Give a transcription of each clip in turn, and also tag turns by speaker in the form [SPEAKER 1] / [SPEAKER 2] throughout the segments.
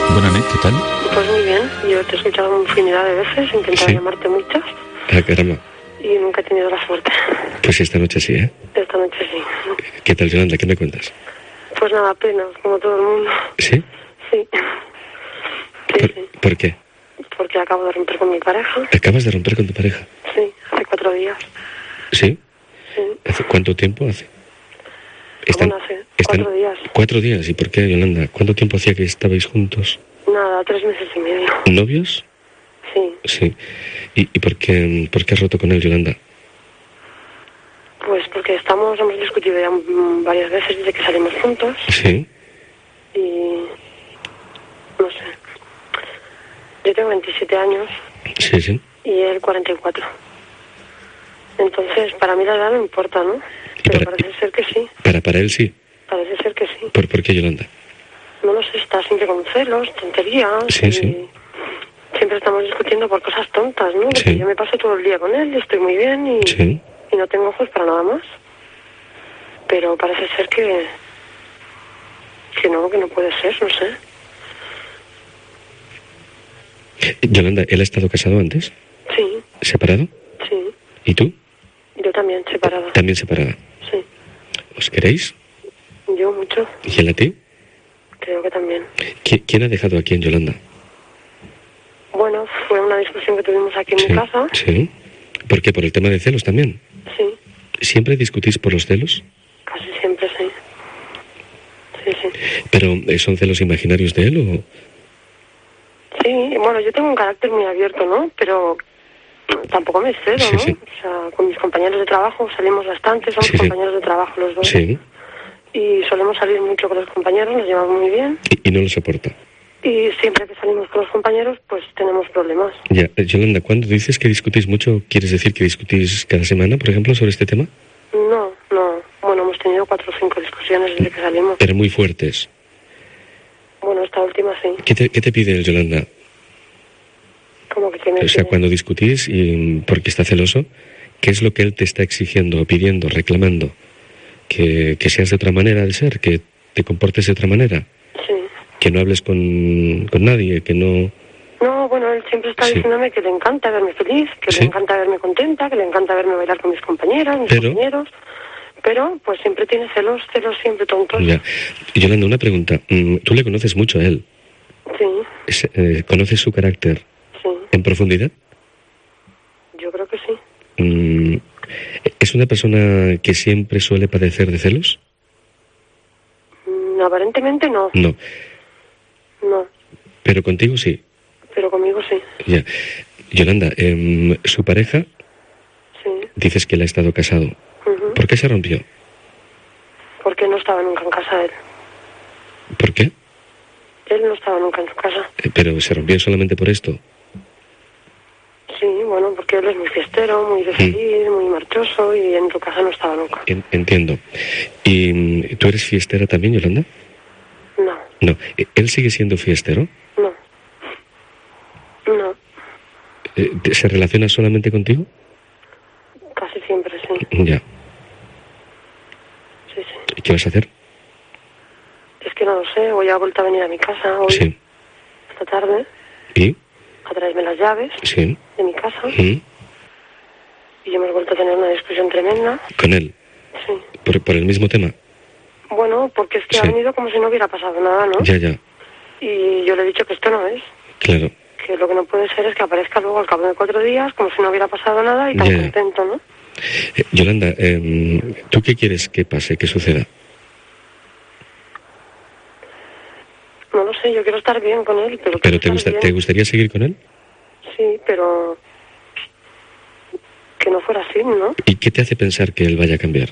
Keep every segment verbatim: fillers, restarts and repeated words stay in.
[SPEAKER 1] Buenas noches, ¿qué tal?
[SPEAKER 2] Pues muy bien, yo te he escuchado infinidad de veces, he intentado
[SPEAKER 3] ¿Sí?
[SPEAKER 2] llamarte muchas
[SPEAKER 3] Ah, caramba.
[SPEAKER 2] y nunca he tenido la suerte.
[SPEAKER 3] Pues esta noche sí, ¿eh?
[SPEAKER 2] Esta noche sí.
[SPEAKER 3] ¿Qué tal, Yolanda? ¿Qué me cuentas?
[SPEAKER 2] Pues nada, apenas, como todo el mundo.
[SPEAKER 3] ¿Sí?
[SPEAKER 2] Sí. Sí,
[SPEAKER 3] ¿Por,
[SPEAKER 2] sí.
[SPEAKER 3] ¿por qué?
[SPEAKER 2] Porque acabo de romper con mi pareja.
[SPEAKER 3] ¿Acabas de romper con tu pareja?
[SPEAKER 2] Sí, hace cuatro días.
[SPEAKER 3] ¿Sí?
[SPEAKER 2] Sí.
[SPEAKER 3] ¿Hace cuánto tiempo hace?
[SPEAKER 2] Bueno, hace cuatro días.
[SPEAKER 3] Cuatro días. ¿Y por qué, Yolanda? ¿Cuánto tiempo hacía que estabais juntos?
[SPEAKER 2] Nada, tres meses y medio.
[SPEAKER 3] ¿Novios?
[SPEAKER 2] Sí.
[SPEAKER 3] Sí. ¿Y, y por qué, por qué has roto con él, Yolanda?
[SPEAKER 2] Pues porque estamos, hemos discutido ya mm, varias veces desde que salimos juntos
[SPEAKER 3] Sí.
[SPEAKER 2] y no sé. Yo tengo veintisiete años
[SPEAKER 3] Sí, sí.
[SPEAKER 2] y él cuarenta y cuatro. Entonces, para mí la edad no importa, ¿no?
[SPEAKER 3] ¿Y
[SPEAKER 2] Pero
[SPEAKER 3] para,
[SPEAKER 2] parece ser que sí.
[SPEAKER 3] para, para él sí?
[SPEAKER 2] Parece ser que sí.
[SPEAKER 3] ¿Por, por qué, Yolanda?
[SPEAKER 2] No lo sé, está siempre con celos, tonterías.
[SPEAKER 3] Sí,
[SPEAKER 2] y
[SPEAKER 3] sí.
[SPEAKER 2] Siempre estamos discutiendo por cosas tontas, ¿no? Porque
[SPEAKER 3] Sí.
[SPEAKER 2] yo me paso todo el día con él, estoy muy bien y,
[SPEAKER 3] Sí.
[SPEAKER 2] y no tengo ojos para nada más. Pero parece ser que... que no, que no puede ser, no sé.
[SPEAKER 3] Yolanda, ¿él ha estado casado antes?
[SPEAKER 2] Sí,
[SPEAKER 3] ¿Separado?
[SPEAKER 2] sí.
[SPEAKER 3] ¿Y tú?
[SPEAKER 2] Yo también, separada.
[SPEAKER 3] También separada.
[SPEAKER 2] Sí.
[SPEAKER 3] ¿Os queréis?
[SPEAKER 2] Yo mucho,
[SPEAKER 3] ¿Y él a ti?
[SPEAKER 2] creo que también.
[SPEAKER 3] ¿Qui- ¿Quién ha dejado a quién, Yolanda?
[SPEAKER 2] Bueno, fue una discusión que tuvimos aquí en
[SPEAKER 3] Sí.
[SPEAKER 2] mi casa.
[SPEAKER 3] Sí. ¿Por qué? ¿Por el tema de celos también?
[SPEAKER 2] Sí,
[SPEAKER 3] ¿Siempre discutís por los celos?
[SPEAKER 2] casi siempre sí. Sí, sí.
[SPEAKER 3] ¿Pero eh, son celos imaginarios de él o...?
[SPEAKER 2] Sí, bueno, yo tengo un carácter muy abierto, ¿no? Pero tampoco me excedo,
[SPEAKER 3] Sí,
[SPEAKER 2] ¿no?
[SPEAKER 3] sí.
[SPEAKER 2] O sea, con mis compañeros de trabajo salimos bastante, somos
[SPEAKER 3] Sí, sí.
[SPEAKER 2] compañeros de trabajo los dos.
[SPEAKER 3] Sí.
[SPEAKER 2] Y solemos salir mucho con los compañeros, nos llevamos muy bien.
[SPEAKER 3] Y, y no lo soporta.
[SPEAKER 2] Y siempre que salimos con los compañeros, pues tenemos problemas.
[SPEAKER 3] Ya, eh, Yolanda, cuando dices que discutís mucho, ¿quieres decir que discutís cada semana, por ejemplo, sobre este tema?
[SPEAKER 2] No, no. Bueno, hemos tenido cuatro o cinco discusiones desde que salimos.
[SPEAKER 3] Pero muy fuertes.
[SPEAKER 2] Bueno, esta última sí.
[SPEAKER 3] ¿Qué te, qué te pide el Yolanda?
[SPEAKER 2] Como que tiene
[SPEAKER 3] O sea, cuando discutís y porque está celoso, ¿qué es lo que él te está exigiendo, pidiendo, reclamando? Que, que seas de otra manera de ser, que te comportes de otra manera,
[SPEAKER 2] Sí.
[SPEAKER 3] que no hables con, con nadie, que no...
[SPEAKER 2] No, bueno, él siempre está
[SPEAKER 3] Sí.
[SPEAKER 2] diciéndome que le encanta verme feliz, que
[SPEAKER 3] Sí.
[SPEAKER 2] le encanta verme contenta, que le encanta verme bailar con mis compañeras, mis
[SPEAKER 3] Pero-
[SPEAKER 2] compañeros. Pero, pues siempre tiene celos, celos siempre tontos.
[SPEAKER 3] Ya. Yolanda, una pregunta. Mm, ¿Tú le conoces mucho a él?
[SPEAKER 2] Sí,
[SPEAKER 3] Es- eh, ¿Conoces su carácter
[SPEAKER 2] sí,
[SPEAKER 3] en profundidad?
[SPEAKER 2] yo creo que sí.
[SPEAKER 3] Mm, ¿Es una persona que siempre suele padecer de celos?
[SPEAKER 2] Mm, aparentemente no,
[SPEAKER 3] No,
[SPEAKER 2] no,
[SPEAKER 3] pero contigo sí.
[SPEAKER 2] pero conmigo sí,
[SPEAKER 3] Ya. Yolanda, em, su pareja,
[SPEAKER 2] sí.
[SPEAKER 3] dices que él ha estado casado.
[SPEAKER 2] Ujú.
[SPEAKER 3] ¿Por qué se rompió?
[SPEAKER 2] Porque no estaba nunca en casa él.
[SPEAKER 3] ¿Por qué?
[SPEAKER 2] Él no estaba nunca en su casa.
[SPEAKER 3] Eh, ¿Pero se rompió solamente por esto?
[SPEAKER 2] Sí, bueno, porque él es muy fiestero, muy de feliz, muy marchoso y en tu casa no estaba nunca.
[SPEAKER 3] En- entiendo. ¿Y mm, tú eres fiestera también, Yolanda?
[SPEAKER 2] No,
[SPEAKER 3] No. Eh, ¿Él sigue siendo fiestero?
[SPEAKER 2] no, no,
[SPEAKER 3] Eh, ¿te- ¿Se relaciona solamente contigo?
[SPEAKER 2] casi siempre sí.
[SPEAKER 3] Ya.
[SPEAKER 2] Sí, sí.
[SPEAKER 3] ¿Y qué vas a hacer?
[SPEAKER 2] Es que no lo sé, hoy ha vuelto a venir a mi casa, hoy,
[SPEAKER 3] Sí.
[SPEAKER 2] esta tarde,
[SPEAKER 3] ¿Y?
[SPEAKER 2] a traerme las llaves
[SPEAKER 3] Sí.
[SPEAKER 2] de mi casa
[SPEAKER 3] ¿Mm?
[SPEAKER 2] y hemos vuelto a tener una discusión tremenda.
[SPEAKER 3] ¿Con él?
[SPEAKER 2] Sí.
[SPEAKER 3] ¿Por, por el mismo tema?
[SPEAKER 2] Bueno, porque es que
[SPEAKER 3] Sí.
[SPEAKER 2] ha venido como si no hubiera pasado nada, ¿no?
[SPEAKER 3] Ya, ya.
[SPEAKER 2] Y yo le he dicho que esto no es,
[SPEAKER 3] Claro.
[SPEAKER 2] que lo que no puede ser es que aparezca luego al cabo de cuatro días como si no hubiera pasado nada y tan
[SPEAKER 3] Ya, ya.
[SPEAKER 2] contento, ¿no?
[SPEAKER 3] Eh, Yolanda, em, ¿tú qué quieres que pase, que suceda?
[SPEAKER 2] No lo sé, yo quiero estar bien con él, pero...
[SPEAKER 3] ¿Pero
[SPEAKER 2] quiero
[SPEAKER 3] te,
[SPEAKER 2] estar
[SPEAKER 3] gusta,
[SPEAKER 2] bien.
[SPEAKER 3] te gustaría seguir con él?
[SPEAKER 2] Sí, pero... que no fuera así, ¿no?
[SPEAKER 3] ¿Y qué te hace pensar que él vaya a cambiar?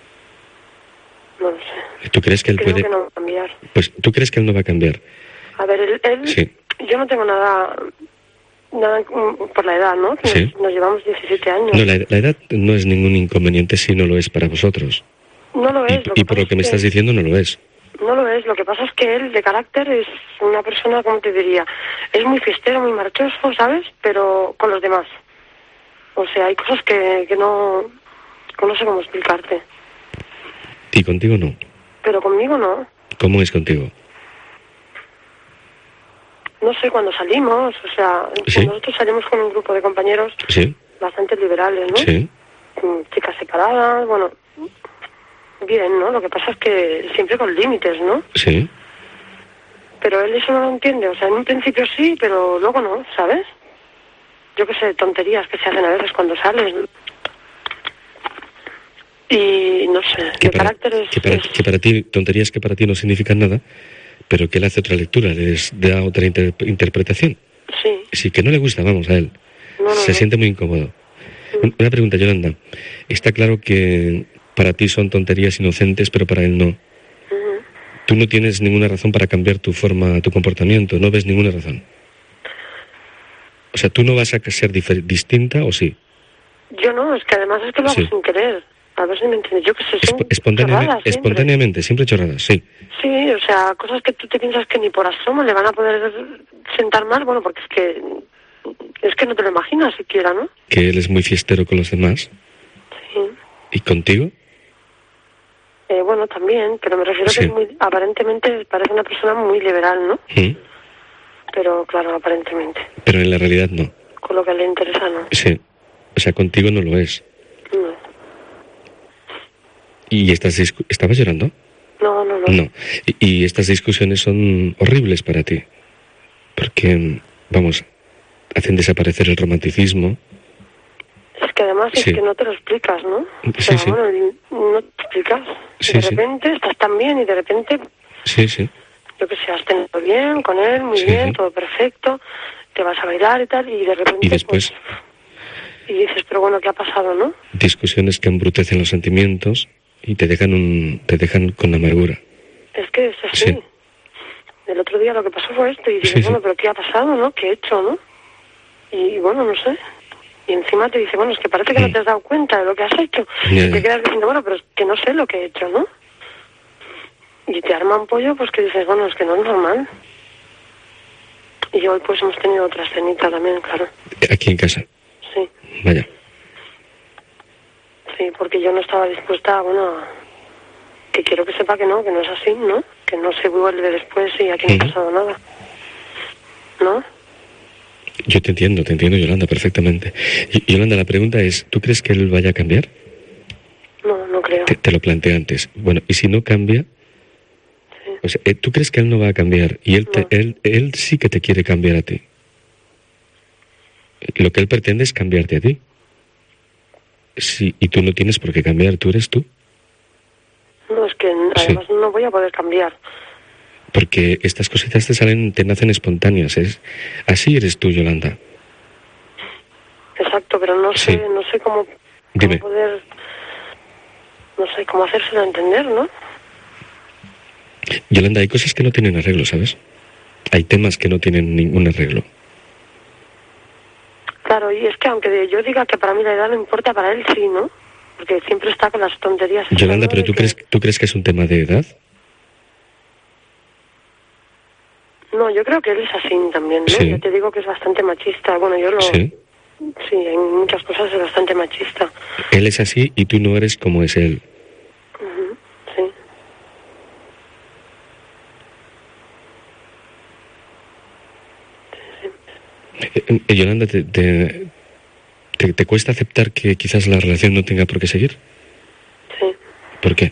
[SPEAKER 2] No lo sé.
[SPEAKER 3] ¿Tú crees que él
[SPEAKER 2] Creo
[SPEAKER 3] puede...?
[SPEAKER 2] que no va a cambiar.
[SPEAKER 3] Pues, ¿tú crees que él no va a cambiar?
[SPEAKER 2] A ver, él... él-
[SPEAKER 3] Sí.
[SPEAKER 2] Yo no tengo nada... nada mm, por la edad, ¿no? Que
[SPEAKER 3] Sí.
[SPEAKER 2] Nos, nos llevamos diecisiete años.
[SPEAKER 3] No, la, la edad no es ningún inconveniente si no lo es para vosotros.
[SPEAKER 2] No lo
[SPEAKER 3] Y,
[SPEAKER 2] es. lo
[SPEAKER 3] y por
[SPEAKER 2] pasa
[SPEAKER 3] lo que
[SPEAKER 2] es
[SPEAKER 3] me estás diciendo no lo es.
[SPEAKER 2] No lo es. Lo que pasa es que él, de carácter, es una persona, ¿cómo te diría? Es muy fiestero, muy marchoso, ¿sabes? Pero con los demás. O sea, hay cosas que, que no... que no sé cómo explicarte.
[SPEAKER 3] ¿Y contigo no?
[SPEAKER 2] Pero conmigo no.
[SPEAKER 3] ¿Cómo es contigo?
[SPEAKER 2] no sé, cuando salimos, o sea,
[SPEAKER 3] ¿Sí?
[SPEAKER 2] nosotros salimos con un grupo de compañeros
[SPEAKER 3] Sí,
[SPEAKER 2] bastante liberales, ¿no?
[SPEAKER 3] sí,
[SPEAKER 2] Mm, Chicas separadas, bueno, bien, ¿no? Lo que pasa es que siempre con límites, ¿no?
[SPEAKER 3] sí.
[SPEAKER 2] Pero él eso no lo entiende, o sea, en un principio sí, pero luego no, ¿sabes? Yo qué sé, tonterías que se hacen a veces cuando sales, ¿no? Y no sé,
[SPEAKER 3] Que
[SPEAKER 2] de
[SPEAKER 3] para,
[SPEAKER 2] carácter es...
[SPEAKER 3] que, para,
[SPEAKER 2] es-
[SPEAKER 3] que para ti, tonterías que para ti no significan nada, pero que él hace otra lectura, le des- da otra inter- interpretación.
[SPEAKER 2] Sí,
[SPEAKER 3] Sí, que no le gusta, vamos, a él.
[SPEAKER 2] no, no,
[SPEAKER 3] Se
[SPEAKER 2] no.
[SPEAKER 3] siente muy incómodo.
[SPEAKER 2] Mm.
[SPEAKER 3] Una pregunta, Yolanda. Está claro que para ti son tonterías inocentes, pero para él no.
[SPEAKER 2] Ujú.
[SPEAKER 3] Tú no tienes ninguna razón para cambiar tu forma, tu comportamiento, no ves ninguna razón. O sea, tú no vas a ser difer- distinta o sí.
[SPEAKER 2] Yo no, es que además es que lo hago
[SPEAKER 3] Sí.
[SPEAKER 2] sin querer. A ver si me entiendes. Yo que sé, son
[SPEAKER 3] Esp- espontáneamente,
[SPEAKER 2] chorradas siempre.
[SPEAKER 3] espontáneamente, siempre chorradas, sí.
[SPEAKER 2] Sí, o sea, cosas que tú te piensas que ni por asomo le van a poder sentar mal, bueno, porque es que es que no te lo imaginas siquiera, ¿no?
[SPEAKER 3] Que él es muy fiestero con los demás.
[SPEAKER 2] Sí.
[SPEAKER 3] ¿Y contigo?
[SPEAKER 2] Eh, bueno, también, pero me refiero
[SPEAKER 3] Sí.
[SPEAKER 2] que es muy, aparentemente parece una persona muy liberal, ¿no?
[SPEAKER 3] ¿Mm?
[SPEAKER 2] Pero claro, aparentemente,
[SPEAKER 3] Pero en la realidad no.
[SPEAKER 2] con lo que le interesa, ¿no?
[SPEAKER 3] Sí. O sea, contigo no lo es.
[SPEAKER 2] No,
[SPEAKER 3] ¿Y estas discu- estabas llorando?
[SPEAKER 2] no, no, no.
[SPEAKER 3] No. Y, y estas discusiones son horribles para ti. Porque, vamos, hacen desaparecer el romanticismo.
[SPEAKER 2] Es que además
[SPEAKER 3] Sí.
[SPEAKER 2] es que no te lo explicas, ¿no? O
[SPEAKER 3] Sí,
[SPEAKER 2] sea,
[SPEAKER 3] sí.
[SPEAKER 2] bueno, y no te explicas.
[SPEAKER 3] Sí,
[SPEAKER 2] de
[SPEAKER 3] sí.
[SPEAKER 2] repente estás tan bien y de repente,
[SPEAKER 3] Sí, sí.
[SPEAKER 2] yo que sé, has tenido bien con él, muy
[SPEAKER 3] Sí,
[SPEAKER 2] bien,
[SPEAKER 3] sí.
[SPEAKER 2] todo perfecto, te vas a bailar y tal, y de repente,
[SPEAKER 3] Y después,
[SPEAKER 2] pues, y dices, pero bueno, ¿qué ha pasado, no?
[SPEAKER 3] discusiones que embrutecen los sentimientos y te dejan un, te dejan con amargura.
[SPEAKER 2] Es que es así.
[SPEAKER 3] Sí.
[SPEAKER 2] El otro día lo que pasó fue esto, y dices,
[SPEAKER 3] Sí, sí.
[SPEAKER 2] bueno, pero ¿qué ha pasado, no? ¿Qué he hecho, no? Y bueno, no sé. Y encima te dice, bueno, es que parece que no
[SPEAKER 3] Mm.
[SPEAKER 2] te has dado cuenta de lo que has hecho.
[SPEAKER 3] Ya,
[SPEAKER 2] Y te
[SPEAKER 3] ya.
[SPEAKER 2] quedas diciendo, bueno, pero es que no sé lo que he hecho, ¿no? Y te arma un pollo, pues que dices, bueno, es que no es normal. Y hoy pues hemos tenido otra escenita también, claro.
[SPEAKER 3] Aquí en casa.
[SPEAKER 2] Sí,
[SPEAKER 3] Vaya.
[SPEAKER 2] sí, porque yo no estaba dispuesta, bueno, a- que quiero que sepa que no, que no es así, ¿no? Que no se vuelve después y aquí no
[SPEAKER 3] Ujú.
[SPEAKER 2] ha pasado nada. ¿No?
[SPEAKER 3] Yo te entiendo, te entiendo, Yolanda, perfectamente. Y, Yolanda, la pregunta es, ¿tú crees que él vaya a cambiar?
[SPEAKER 2] No, no creo.
[SPEAKER 3] Te, te lo planteé antes. Bueno, y si no cambia,
[SPEAKER 2] Sí.
[SPEAKER 3] o sea, eh, ¿tú crees que él no va a cambiar? Y él, te-
[SPEAKER 2] No.
[SPEAKER 3] él, él sí que te quiere cambiar a ti. Lo que él pretende es cambiarte a ti. Sí, y tú no tienes por qué cambiar, tú eres tú.
[SPEAKER 2] No, es que además no voy a poder cambiar.
[SPEAKER 3] Porque estas cositas te salen, te nacen espontáneas. Es, así eres tú, Yolanda.
[SPEAKER 2] Exacto, pero no sé,
[SPEAKER 3] Sí.
[SPEAKER 2] no sé cómo, cómo
[SPEAKER 3] Dime.
[SPEAKER 2] poder, no sé, cómo hacérselo entender, ¿no?
[SPEAKER 3] Yolanda, hay cosas que no tienen arreglo, ¿sabes? Hay temas que no tienen ningún arreglo.
[SPEAKER 2] Claro, y es que aunque yo diga que para mí la edad no importa, para él sí, ¿no? Porque siempre está con las tonterías. esas,
[SPEAKER 3] Yolanda,
[SPEAKER 2] ¿no?
[SPEAKER 3] ¿pero
[SPEAKER 2] De
[SPEAKER 3] tú
[SPEAKER 2] que-
[SPEAKER 3] crees, tú crees que es un tema de edad?
[SPEAKER 2] No, yo creo que él es así también, ¿no?
[SPEAKER 3] Sí.
[SPEAKER 2] Yo te digo que es bastante machista. Bueno, yo lo...
[SPEAKER 3] Sí.
[SPEAKER 2] Sí, en muchas cosas es bastante machista.
[SPEAKER 3] Él es así y tú no eres como es él.
[SPEAKER 2] Ujú, sí.
[SPEAKER 3] Eh, eh, Yolanda, te, te, te, te cuesta aceptar que quizás la relación no tenga por qué seguir?
[SPEAKER 2] Sí.
[SPEAKER 3] ¿Por qué?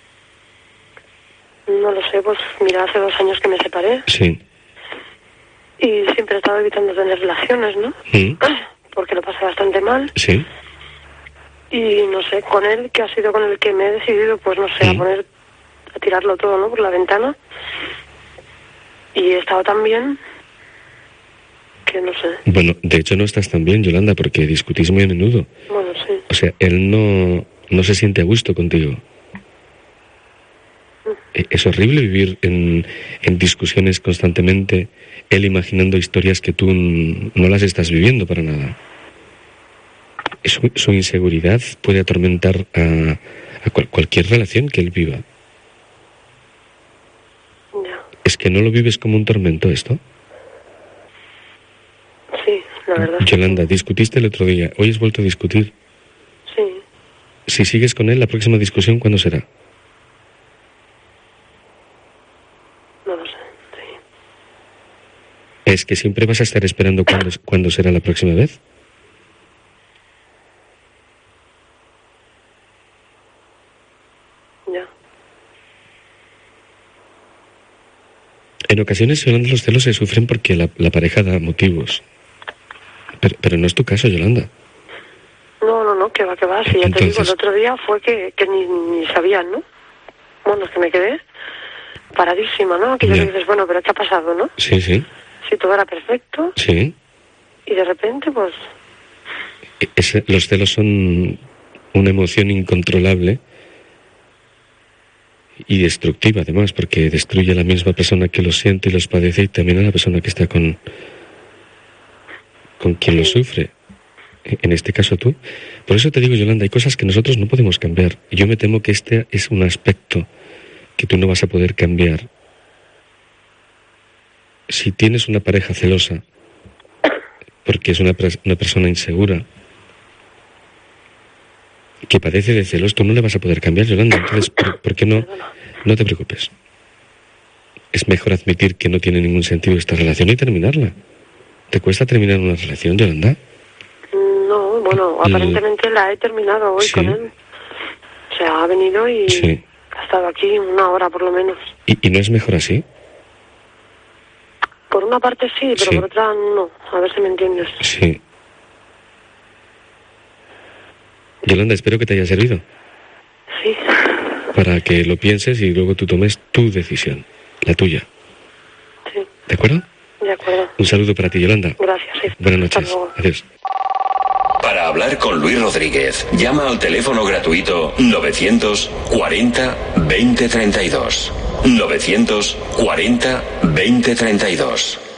[SPEAKER 2] No lo sé, pues mira, hace dos años que me separé
[SPEAKER 3] Sí.
[SPEAKER 2] y siempre he estado evitando tener relaciones, ¿no?
[SPEAKER 3] Mm.
[SPEAKER 2] Porque lo pasé bastante mal.
[SPEAKER 3] Sí.
[SPEAKER 2] Y no sé, con él, que ha sido con el que me he decidido, pues no sé, a
[SPEAKER 3] Mm.
[SPEAKER 2] poner, a tirarlo todo, ¿no? Por la ventana. Y he estado tan bien que no sé.
[SPEAKER 3] Bueno, de hecho no estás tan bien, Yolanda, porque discutís muy a menudo.
[SPEAKER 2] Bueno, sí.
[SPEAKER 3] O sea, él no, no se siente a gusto contigo. Eh, Es horrible vivir en, en discusiones constantemente, él imaginando historias que tú n- no las estás viviendo para nada. Su, su inseguridad puede atormentar a, a cual- cualquier relación que él viva.
[SPEAKER 2] Ya.
[SPEAKER 3] ¿Es que no lo vives como un tormento esto?
[SPEAKER 2] Sí, la verdad. es que
[SPEAKER 3] Yolanda, discutiste el otro día, hoy has vuelto a discutir.
[SPEAKER 2] Sí.
[SPEAKER 3] Si sigues con él, la próxima discusión, ¿cuándo será?
[SPEAKER 2] No lo sé. Sí.
[SPEAKER 3] ¿Es que siempre vas a estar esperando cuándo, cuándo será la próxima vez?
[SPEAKER 2] Ya.
[SPEAKER 3] En ocasiones, Yolanda, los celos se sufren porque la, la pareja da motivos. Pero, pero no es tu caso, Yolanda.
[SPEAKER 2] No, no, no, que va, que va. Si ya
[SPEAKER 3] Entonces...
[SPEAKER 2] te digo, el otro día fue que, que ni, ni sabían, ¿no? Bueno, es que me quedé paradísima, ¿no? Aquello que dices, bueno, pero ¿qué ha pasado, no?
[SPEAKER 3] Sí, sí.
[SPEAKER 2] Sí, todo era perfecto.
[SPEAKER 3] Sí.
[SPEAKER 2] Y de repente, pues...
[SPEAKER 3] Es, los celos son una emoción incontrolable y destructiva, además, porque destruye a la misma persona que los siente y los padece y también a la persona que está con, con quien lo sufre. En este caso tú. Por eso te digo, Yolanda, hay cosas que nosotros no podemos cambiar. Y yo me temo que este es un aspecto que tú no vas a poder cambiar. Si tienes una pareja celosa, porque es una, una persona insegura, que padece de celos, tú no le vas a poder cambiar, Yolanda. Entonces, ¿por, ¿por qué no? No te preocupes. Es mejor admitir que no tiene ningún sentido esta relación y terminarla. ¿Te cuesta terminar una relación, Yolanda?
[SPEAKER 2] No, bueno, aparentemente la he terminado hoy, ¿sí?, con él. O sea, ha venido y sí, ha estado aquí una hora por lo menos.
[SPEAKER 3] ¿Y, y no es mejor así?
[SPEAKER 2] Por una parte sí, pero sí, por otra no. A ver si me entiendes.
[SPEAKER 3] Sí. Yolanda, espero que te haya servido.
[SPEAKER 2] Sí.
[SPEAKER 3] Para que lo pienses y luego tú tomes tu decisión, la tuya.
[SPEAKER 2] Sí.
[SPEAKER 3] ¿De acuerdo?
[SPEAKER 2] De acuerdo.
[SPEAKER 3] Un saludo para ti, Yolanda.
[SPEAKER 2] Gracias. Sí.
[SPEAKER 3] Buenas noches. Adiós.
[SPEAKER 1] Para hablar con Luis Rodríguez, llama al teléfono gratuito novecientos cuarenta veinte treinta y dos. novecientos cuarenta veinte treinta y dos.